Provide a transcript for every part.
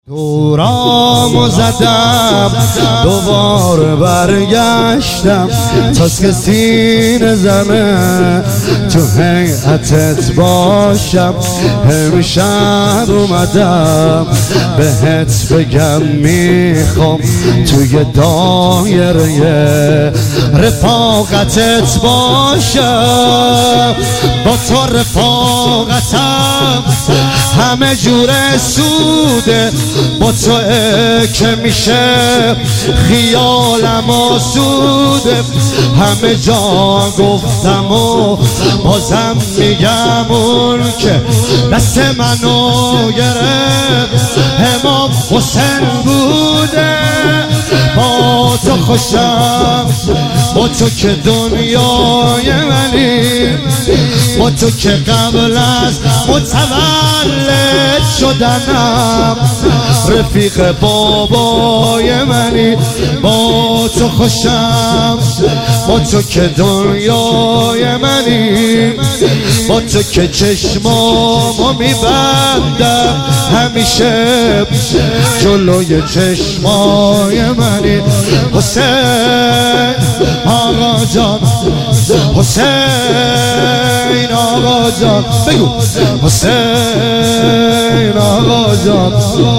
دورامو زدم دوباره برگشتم تا که سینه زنه تو هیئتت باشم. امشب اومدم بهت بگم میخوام توی دایره رفاقتت باشم. با تو رفاقتم همه جور سوده، با تو که میشه خیالم آسوده. همه جا گفتم و بازم میگم اون که دست منو گرفت امام حسین بوده. با تو خوشم، با تو که دنیای منی، با تو که قبل از متولد شدنم رفیق بابای منی. با تو خوشم، با تو که دنیای منی، با تو که چشمامو میبندم همیشه جلوی چشمای منی. حسین آقا جان، حسین آقا جان، بگو حسین آقا جان،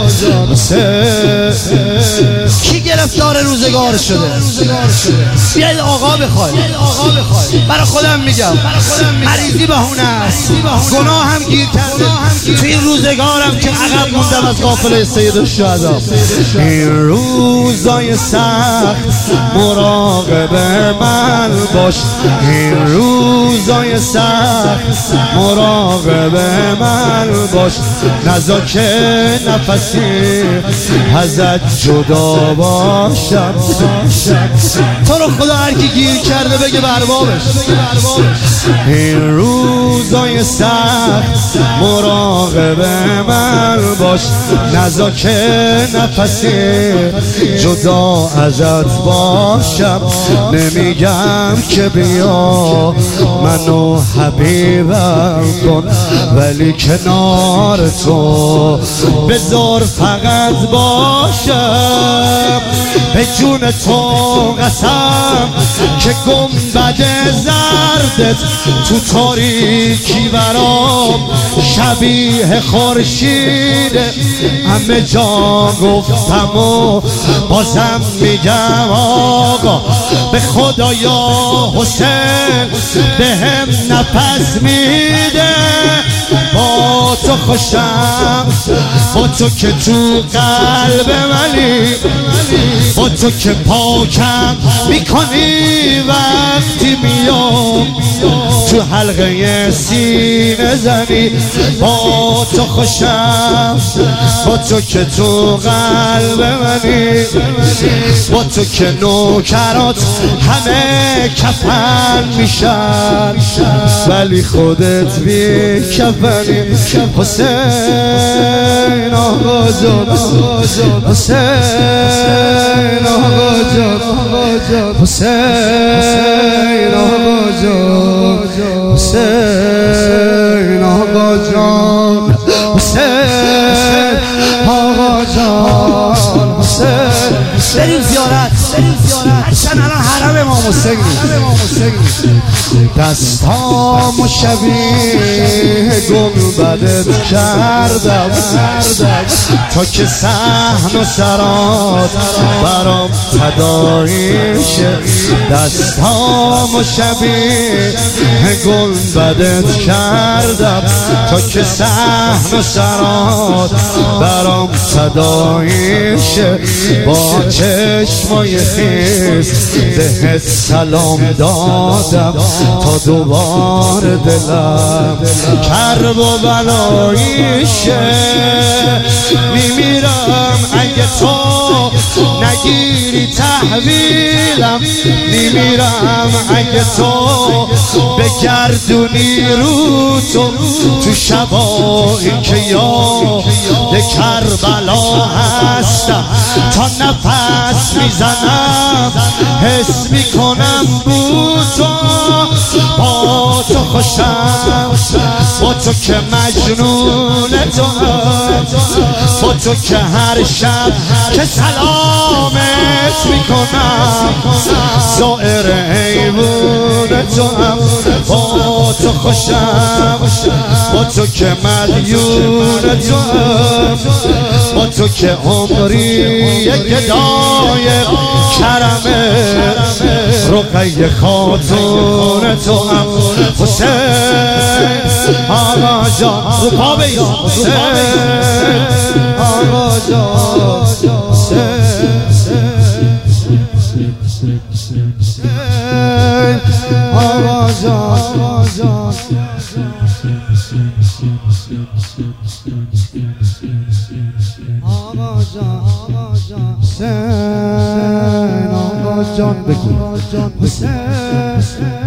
حسین. کی گرفتار روزگار شده؟ بیاید آقا بخواید، برای خودم میگم مریضی بهونه است، گناه هم گیر کرده توی این روزگارم که عقب موندم از قافله سید الشهدا. این روزای سخت مراقب من باش، این روزای سخت مراقب من باش. نذار که نفسی ازت جدا باشم. تو رو خدا هر کی گیر کرده بگه بربابش. این روزای سخت مراقب من باش. نذار که نفسی جدا ازت باشم. نمیگم که بیا منو حبیبم کن، ولی کنار تو بذار فقط باشم. به جون تو قسم که گنبد زردت تو تاریکی برام شبیه خورشیده. همه جا گفتم و بازم میگم آقا به خدایا حسین بهم نفس میده. با تو خوشم، با تو که تو قلب منی، با تو که پاکم میکنی وقتی میام تو حلقه سینه زنی. با تو خوشم، با تو که تو قلب منی، با تو که نوکرات همه کفن میشن ولی خودت بی کفنی. حسین آقا جان، حسین آقا جان، حسین آقا جان، حسین آقا جان، حسین آقا جان، حسین. بریم زیارت، هرچند الان حرم امام حسین. دستامو شبیه گنبدت کردم تا که صحن و سرات برام تداعی شه. دستامو شبیه گنبدت کردم تا که صحن و سرات برام تداعی شه. با چشمای خیز بهت سلام دادم تا دوباره دلم کرب و بلایی شه. میمیرم اگه تو نگیری تحویلم، میمیرم اگه تو بگردونی رو تو شبایی که یاد کربلا هستم. تا نفس میزنم حس میکنم بو تو. با تو خوشم، با تو تو که مجنون تو با تو که هر شب که سلامت میکنم زائر حیوان تو هم با تو خوشم با تو که مدیون تو هم با تو که عمری گدای کرمه رقیه خاتون تو هم حسین آقا جان رو پا بیان حسین آقا جان آقا جان حسین آقا جان بگو حسین